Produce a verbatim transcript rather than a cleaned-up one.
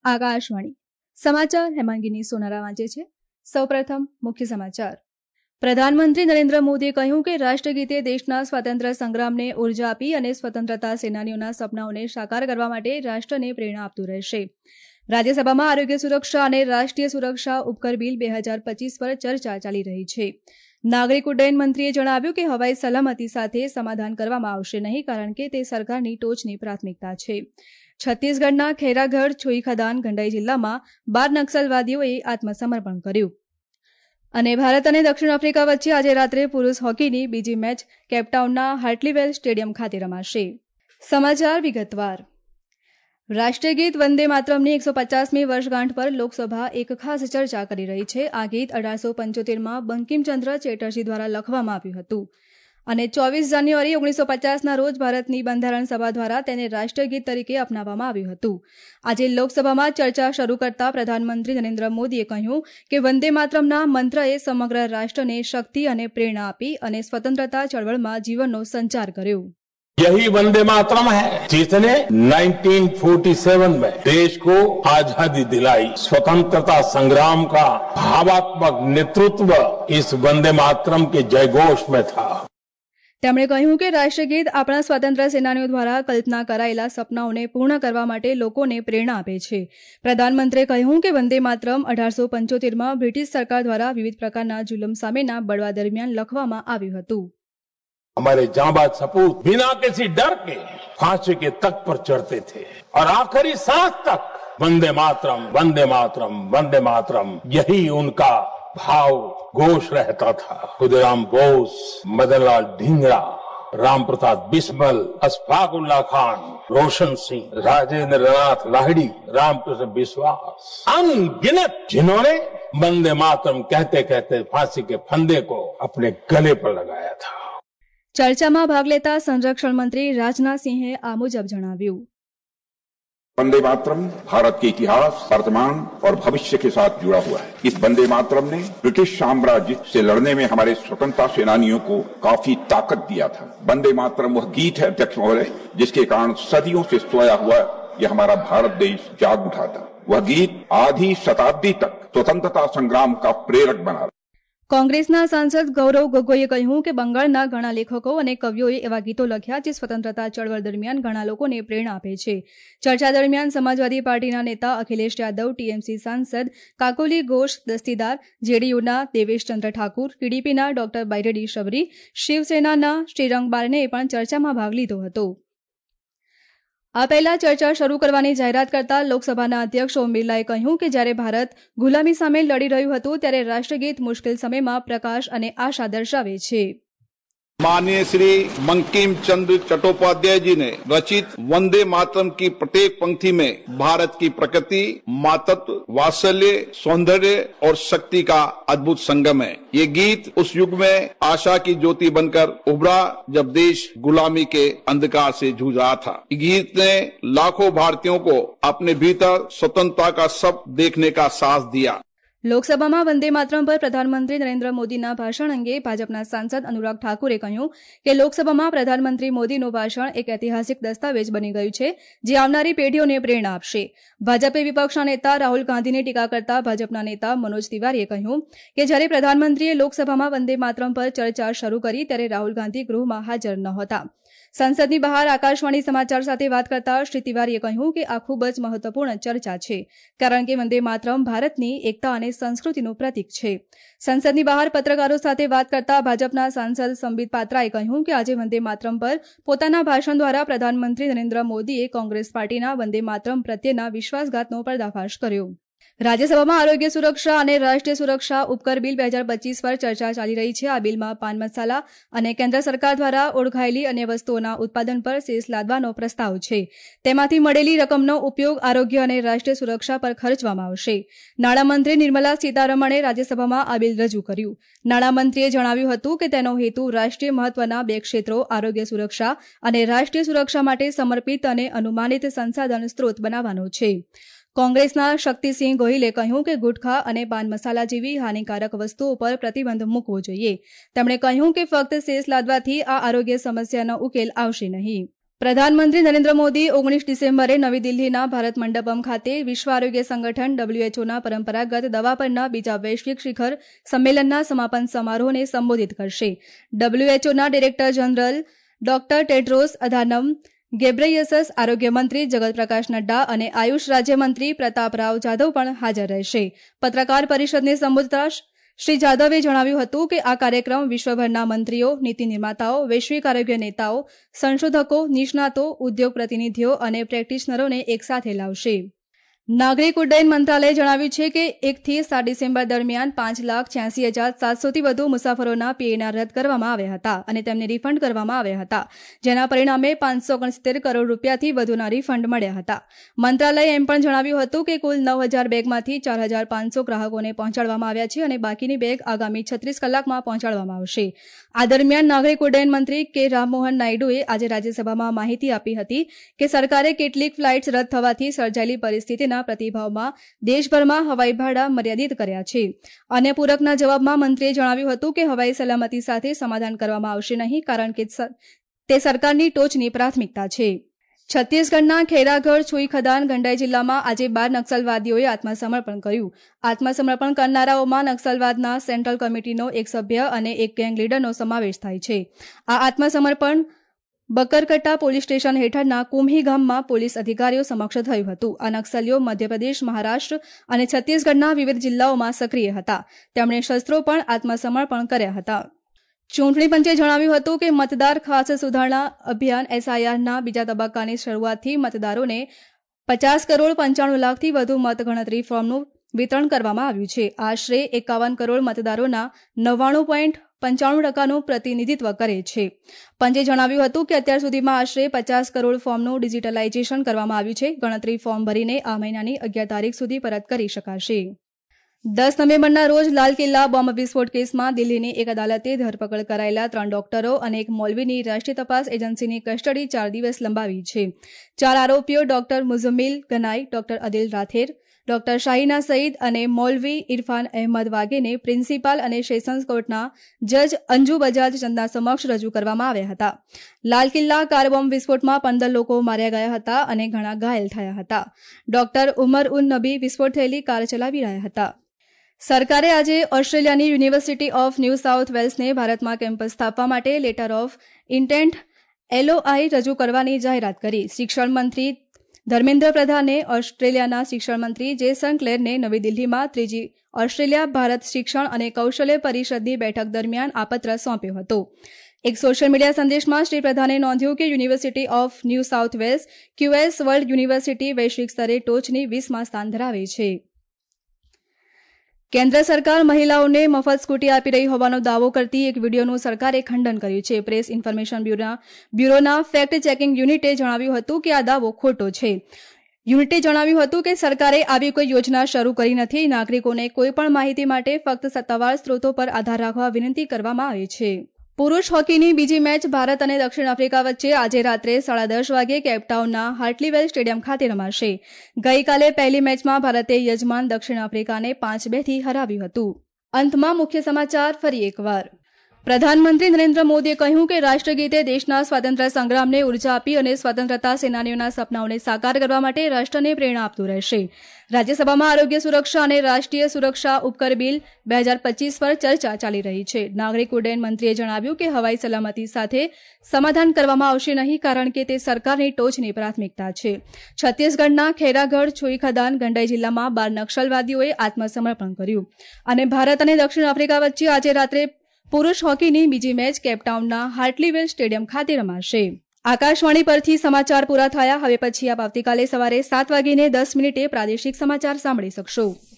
આકાશવાણી સમાચાર હેમાંગીની સોનારા વાંચે છે. સૌપ્રથમ મુખ્ય સમાચાર. પ્રધાનમંત્રી નરેન્દ્ર મોદીએ કહ્યું કે રાષ્ટ્રગીતે દેશના સ્વાતંત્ર્ય સંગ્રામને ઉર્જા આપી અને સ્વતંત્રતા સેનાનીઓના સપનાઓને સાકાર કરવા માટે રાષ્ટ્રને પ્રેરણા આપતું રહેશે. રાજ્યસભામાં આરોગ્ય સુરક્ષા અને રાષ્ટ્રીય સુરક્ષા ઉપકર બિલ બે હજાર પચીસ પર ચર્ચા ચાલી રહી છે. નાગરિક ઉડ્ડયન મંત્રીએ જણાવ્યું કે હવાઈ સલામતી સાથે સમાધાન કરવામાં આવશે નહીં, કારણ કે તે સરકારની ટોચની પ્રાથમિકતા છે. છત્તીસગઢના ખૈરાગઢ છોઈ ખદાન ગંડાઈ જિલ્લામાં બાર નક્સલવાદીઓએ આત્મસમર્પણ કર્યું. અને ભારત અને દક્ષિણ આફ્રિકા વચ્ચે આજે રાત્રે પુરુષ હોકીની બીજી મેચ કેપટાઉનના હાર્ટલીવેલ સ્ટેડિયમ ખાતે રમાશે. સમાચાર વિગતવાર. રાષ્ટ્રીય ગીત વંદે માતરમની એકસો પચાસમી વર્ષગાંઠ પર લોકસભા એક ખાસ ચર્ચા કરી રહી છે. આ ગીત અઢારસો પંચોતેરમાં બંકિમચંદ્ર ચેટર્જી દ્વારા લખવામાં આવ્યું હતું અને ચોવીસ જાન્યુઆરી ઓગણીસો પચાસના રોજ ભારતની બંધારણ સભા દ્વારા તેને રાષ્ટ્રીય ગીત તરીકે અપનાવવામાં આવ્યું હતું. આજે લોકસભામાં ચર્ચા શરૂ કરતા પ્રધાનમંત્રી નરેન્દ્ર મોદીએ કહ્યું કે વંદે માતરમના મંત્રએ સમગ્ર રાષ્ટ્રને શક્તિ અને પ્રેરણા આપી અને સ્વતંત્રતા ચળવળમાં જીવનનો સંચાર કર્યો. यही वंदे मातरम है जिसने नाइनटीन फोर्टी सेवन में देश को आजादी दिलाई. स्वतंत्रता संग्राम का भावात्मक नेतृत्व इस वंदे मातरम के जयघोष में था. તેમણે કહ્યું કે રાષ્ટ્રગીત આપણા સ્વાતંત્ર્ય સેનાનીઓ દ્વારા કલ્પના કરાયેલા સપનાઓને પૂર્ણ કરવા માટે લોકોને પ્રેરણા આપે છે. પ્રધાનમંત્રીએ કહ્યું કે વંદે માતરમ અઢારસો પંચોતેરમાં બ્રિટિશ સરકાર દ્વારા વિવિધ પ્રકારના જુલમ સામેના બળવા દરમિયાન લખવામાં આવ્યું હતું. हमारे जांबाज सपूत बिना किसी डर के फांसी के तख्त पर चढ़ते थे और आखिरी सांस तक वंदे मातरम वंदे मातरम वंदे मातरम यही उनका भाव घोष रहता था. खुदीराम बोस, मदनलाल ढींगरा, राम प्रसाद बिस्मल, अशफाकुल्ला खान, रोशन सिंह, राजेंद्र नाथ लाहिड़ी, रामकृष्ण बिस्वास, अनगिनत जिन्होंने वंदे मातरम कहते कहते फांसी के फंदे को अपने गले पर लगाया था. चर्चा में भाग लेता संरक्षण मंत्री राजनाथ सिंहे आ मुजब जणाव्યું. वंदे मातरम भारत के इतिहास, वर्तमान और भविष्य के साथ जुड़ा हुआ है. इस वंदे मातरम ने ब्रिटिश साम्राज्य से लड़ने में हमारे स्वतंत्रता सेनानियों को काफी ताकत दिया था. वंदे मातरम वह गीत है अध्यक्ष महोदय जिसके कारण सदियों से सोया हुआ यह हमारा भारत देश जाग उठा था. वह गीत आधी शताब्दी तक स्वतंत्रता संग्राम का प्रेरक बना. કોંગ્રેસના સાંસદ ગૌરવ ગોગોઈએ કહ્યું કે બંગાળના ઘણા લેખકો અને કવિઓએ એવા ગીતો લખ્યા જે સ્વતંત્રતા ચળવળ દરમિયાન ઘણા લોકોને પ્રેરણા આપે છે. ચર્ચા દરમિયાન સમાજવાદી પાર્ટીના નેતા અખિલેશ યાદવ, ટીએમસી સાંસદ કાકોલી ઘોષ દસ્તીદાર, જેડીયુના દેવેશચંદ્ર ઠાકુર, ટીડીપીના ડોક્ટર બાયરેડી શબરી, શિવસેનાના શ્રીરંગ બારનેએ પણ ચર્ચામાં ભાગ લીધો હતો. આ પહેલા ચર્ચા શરૂ કરવાની જાહેરાત કરતા લોકસભાના અધ્યક્ષ ઓમ બિરલાએ કહ્યું કે જ્યારે ભારત ગુલામી સામે લડી રહ્યું હતું ત્યારે રાષ્ટ્રગીત મુશ્કેલ સમયમાં પ્રકાશ અને આશા દર્શાવે છે. माननीय श्री बंकिम चंद्र चट्टोपाध्याय जी ने रचित वंदे मातरम की प्रत्येक पंक्ति में भारत की प्रकृति, मातृत्व, वात्सल्य, सौंदर्य और शक्ति का अद्भुत संगम है. ये गीत उस युग में आशा की ज्योति बनकर उभरा जब देश गुलामी के अंधकार से जूझ रहा था. ये गीत ने लाखों भारतीयों को अपने भीतर स्वतंत्रता का सपना देखने का साहस दिया. લોકસભામાં વંદે માતરમ પર પ્રધાનમંત્રી નરેન્દ્ર મોદીના ભાષણ અંગે ભાજપના સાંસદ અનુરાગ ઠાકુરે કહ્યું કે લોકસભામાં પ્રધાનમંત્રી મોદીનું ભાષણ એક ઐતિહાસિક દસ્તાવેજ બની ગયું છે જે આવનારી પેઢીઓને પ્રેરણા આપશે. ભાજપે વિપક્ષના નેતા રાહુલ ગાંધીની ટીકા કરતા ભાજપના નેતા મનોજ તિવારીએ કહ્યું કે જ્યારે પ્રધાનમંત્રીએ લોકસભામાં વંદે માતરમ પર ચર્ચા શરૂ કરી ત્યારે રાહુલ ગાંધી ગૃહમાં હાજર નહોતા. સંસદની બહાર આકાશવાણી સમાચાર સાથે વાત કરતા શ્રી તિવારીએ કહ્યું કે આ ખૂબ જ મહત્વપૂર્ણ ચર્ચા છે કારણ કે વંદે માતરમ ભારતની એકતા અને સંસ્કૃતિનું પ્રતીક છે. સંસદની બહાર પત્રકારો સાથે વાત કરતા ભાજપના સાંસદ સંબિત પાત્રાએ કહ્યું કે આજે વંદે માતરમ પર પોતાના ભાષણ દ્વારા પ્રધાનમંત્રી નરેન્દ્ર મોદીએ કોંગ્રેસ પાર્ટીના વંદે માતરમ પ્રત્યેના વિશ્વાસઘાતનો પર્દાફાશ કર્યો. રાજ્યસભામાં આરોગ્ય સુરક્ષા અને રાષ્ટ્રીય સુરક્ષા ઉપકર બિલ બે હજાર પચીસ પર ચર્ચા ચાલી રહી છે. આ બિલમાં પાન મસાલા અને કેન્દ્ર સરકાર દ્વારા ઓળખાયેલી અન્ય વસ્તુઓના ઉત્પાદન પર સેસ લાદવાનો પ્રસ્તાવ છે. તેમાંથી મળેલી રકમનો ઉપયોગ આરોગ્ય અને રાષ્ટ્રીય સુરક્ષા પર ખર્ચવામાં આવશે. નાણામંત્રી નિર્મલા સીતારમણે રાજ્યસભામાં આ બિલ રજૂ કર્યું. નાણામંત્રીએ જણાવ્યું હતું કે તેનો હેતુ રાષ્ટ્રીય મહત્વના બે ક્ષેત્રો આરોગ્ય સુરક્ષા અને રાષ્ટ્રીય સુરક્ષા માટે સમર્પિત અને અનુમાનિત સંસાધન સ્ત્રોત બનાવવાનો છે. કોંગ્રેસના શક્તિસિંહ ગોહિલે કહ્યું કે ગુટખા અને પાન મસાલા જેવી હાનિકારક વસ્તુઓ પર પ્રતિબંધ મૂકવો જોઈએ. તેમણે કહ્યું કે ફક્ત સેસ લાદવાથી આ આરોગ્ય સમસ્યાનો ઉકેલ આવશે નહીં. પ્રધાનમંત્રી નરેન્દ્ર મોદી ઓગણીસ ડિસેમ્બરે નવી દિલ્હીના ભારત મંડપમ ખાતે વિશ્વ આરોગ્ય સંગઠન ડબલ્યુએચઓના પરંપરાગત દવા પરના બીજા વૈશ્વિક શિખર સંમેલનના સમાપન સમારોહને સંબોધિત કરશે. ડબલ્યુએચઓના director general doctor Tedros Adhanom Ghebreyesus, આરોગ્ય મંત્રી જગત પ્રકાશ નડ્ડા અને આયુષ રાજ્યમંત્રી પ્રતાપરાવ જાધવ પણ હાજર રહેશે. પત્રકાર પરિષદને સંબોધતા શ્રી જાધવે જણાવ્યું હતું કે આ કાર્યક્રમ વિશ્વભરના મંત્રીઓ, નીતિ નિર્માતાઓ, વૈશ્વિક આરોગ્ય નેતાઓ, સંશોધકો, નિષ્ણાતો, ઉદ્યોગ પ્રતિનિધિઓ અને પ્રેક્ટિશનરોને એકસાથે લાવશે. નાગરિક ઉડ્ડયન મંત્રાલયે જણાવ્યું છે કે એકથી સાત ડિસેમ્બર દરમિયાન પાંચ લાખ છ્યાસી હજાર સાતસોથી વધુ મુસાફરોના પીએનઆર રદ કરવામાં આવ્યા હતા અને તેમને રિફંડ કરવામાં આવ્યા હતા, જેના પરિણામે પાંચસો ઓગણસિત્તેર કરોડ રૂપિયાથી વધુના રિફંડ મળ્યા હતા. મંત્રાલયે એમ પણ જણાવ્યું હતું કે કુલ નવ હજાર બેગમાંથી ચાર હજાર પાંચસો ગ્રાહકોને પહોંચાડવામાં આવ્યા છે અને બાકીની બેગ આગામી છત્રીસ કલાકમાં પહોંચાડવામાં આવશે. આ દરમિયાન નાગરિક ઉડ્ડયન મંત્રી કે રામમોહન નાયડુએ આજે રાજ્યસભામાં માહિતી આપી હતી કે સરકારે કેટલીક ફ્લાઇટ્સ રદ થવાથી સર્જાયેલી પરિસ્થિતિના પ્રતિભાવમાં દેશભરમાં હવાઈ ભાડા મર્યાદિત કર્યા છે. અન્ય પૂરકના જવાબમાં મંત્રીએ જણાવ્યું હતું કે હવાઈ સલામતી સાથે સમાધાન કરવામાં આવશે નહીં, કારણ કે તે સરકારની ટોચની પ્રાથમિકતા છે. છત્તીસગઢના ખેરાગઢ, છુઈખદાન, ગંડાઈ જિલ્લામાં આજે બાર નક્સલવાદીઓએ આત્મસમર્પણ કર્યું. આત્મસમર્પણ કરનારાઓમાં નક્સલવાદના સેન્ટ્રલ કમિટીનો એક સભ્ય અને એક ગેંગ લીડરનો સમાવેશ થાય છે. આ આત્મસમર્પણ બકરકટ્ટા પોલીસ સ્ટેશન હેઠળના કુમ્હી ગામમાં પોલીસ અધિકારીઓ સમક્ષ થયું હતું. આ નક્સલીઓ મધ્યપ્રદેશ, મહારાષ્ટ્ર અને છત્તીસગઢના વિવિધ જિલ્લાઓમાં સક્રિય હતા. તેમણે શસ્ત્રો પણ આત્મસમર્પણ કર્યા હતા. ચૂંટણી પંચે જણાવ્યું હતું કે મતદાર ખાસ સુધારણા અભિયાન એસઆઈઆરના બીજા તબક્કાની શરૂઆતથી મતદારોને પચાસ કરોડ પંચાણું લાખથી વધુ મતગણતરી ફોર્મનું વિતરણ કરવામાં આવ્યું છે. આશરે એકાવન કરોડ મતદારોના નવ્વાણું પોઈન્ટ પંચાણું ટકાનું પ્રતિનિધિત્વ કરે છે. પંચે જણાવ્યું હતું કે અત્યાર સુધીમાં આશરે પચાસ કરોડ ફોર્મનું ડિજિટલાઇઝેશન કરવામાં આવ્યું છે. ગણતરી ફોર્મ ભરીને આ મહિનાની અગિયાર તારીખ સુધી પરત કરી શકાશે. દસ નવેમ્બરના રોજ લાલ કિલ્લા બોમ્બ વિસ્ફોટ કેસમાં દિલ્હીની એક અદાલતે ધરપકડ કરાયેલા ત્રણ ડોક્ટરો અને એક મૌલવીની રાષ્ટ્રીય તપાસ એજન્સીની કસ્ટડી ચાર દિવસ લંબાવી છે. ચાર આરોપીઓ doctor Muzammil Ganai, doctor Adil Rather, doctor Shaheena Saeed અને મૌલવી ઇરફાન અહેમદ વાગેને પ્રિન્સિપાલ અને સેશન્સ કોર્ટના જજ અંજુ બજાજ ચંદા સમક્ષ રજૂ કરવામાં આવ્યા હતા. લાલ કિલ્લા કાર બોમ્બ વિસ્ફોટમાં પંદર લોકો માર્યા ગયા હતા અને ઘણા ઘાયલ થયા હતા. ડોક્ટર ઉમર ઉન નબી વિસ્ફોટ થયેલી કાર ચલાવી રહ્યા હતા. સરકારે આજે ઓસ્ટ્રેલિયાની યુનિવર્સિટી ઓફ ન્યૂ સાઉથ વેલ્સને ભારતમાં કેમ્પસ સ્થાપવા માટે લેટર ઓફ ઇન્ટેન્ટ એલઓઆઈ રજૂ કરવાની જાહેરાત કરી. શિક્ષણ મંત્રી ધર્મેન્દ્ર પ્રધાને ઓસ્ટ્રેલિયાના શિક્ષણ મંત્રી જેસન ક્લેરને નવી દિલ્હીમાં ત્રીજી ઓસ્ટ્રેલિયા ભારત શિક્ષણ અને કૌશલ્ય પરિષદની બેઠક દરમિયાન આ પત્ર સોંપ્યો હતો. એક સોશિયલ મીડિયા સંદેશમાં શ્રી પ્રધાને નોંધ્યું કે university of new south Wales QS world university વૈશ્વિક સ્તરે ટોચની વીસમાં સ્થાન ધરાવે છે. કેન્દ્ર સરકાર મહિલાઓને મફત સ્કૂટી આપી રહી હોવાનો દાવો કરતી એક વિડીયોનું સરકારે ખંડન કર્યું છે. પ્રેસ ઇન્ફોર્મેશન બ્યુરોના ફેક્ટ ચેકિંગ યુનિટે જણાવ્યું હતું કે આ દાવો ખોટો છે. યુનિટે જણાવ્યું હતું કે સરકારે આવી કોઈ યોજના શરૂ કરી નથી. નાગરિકોને કોઈપણ માહિતી માટે ફક્ત સત્તાવાર સ્ત્રોતો પર આધાર રાખવા વિનંતી કરવામાં આવે છે. પુરૂષ હોકીની બીજી મેચ ભારત અને દક્ષિણ આફ્રિકા વચ્ચે આજે રાત્રે સાડા દસ વાગે કેપટાઉનના હાર્ટલીવેલ સ્ટેડિયમ ખાતે રમાશે. ગઈકાલે પહેલી મેચમાં ભારતે યજમાન દક્ષિણ આફ્રિકાને પાંચ બે થી હરાવ્યું હતું. અંતમાં મુખ્ય સમાચાર ફરી એકવાર. પ્રધાનમંત્રી નરેન્દ્ર મોદીએ કહ્યું કે રાષ્ટ્રગીતે દેશના સ્વાતંત્ર્ય સંગ્રામને ઉર્જા આપી અને સ્વતંત્રતા સેનાનીઓના સપનાઓને સાકાર કરવા માટે રાષ્ટ્રને પ્રેરણા આપતું રહેશે. રાજ્યસભામાં આરોગ્ય સુરક્ષા અને રાષ્ટ્રીય સુરક્ષા ઉપકર બિલ બે હજાર પચીસ પર ચર્ચા ચાલી રહી છે. નાગરિક ઉડ્ડયન મંત્રીએ જણાવ્યું કે હવાઈ સલામતી સાથે સમાધાન કરવામાં આવશે નહીં, કારણ કે તે સરકારની ટોચની પ્રાથમિકતા છે. છત્તીસગઢના ખેરાગઢ, છુઈખદાન, ગંડાઈ જિલ્લામાં બાર નક્સલવાદીઓએ આત્મસમર્પણ કર્યું. અને ભારત અને દક્ષિણ આફ્રિકા વચ્ચે આજે રાત્રે પુરૂષ હોકીની બીજી મેચ કેપટાઉનના હાર્ટલીવેલ સ્ટેડિયમ ખાતે રમાશે. આકાશવાણી પરથી સમાચાર પૂરા થયા. હવે પછી આપ આવતીકાલે સવારે સાત વાગીને દસ મિનિટે પ્રાદેશિક સમાચાર સાંભળી શકશો.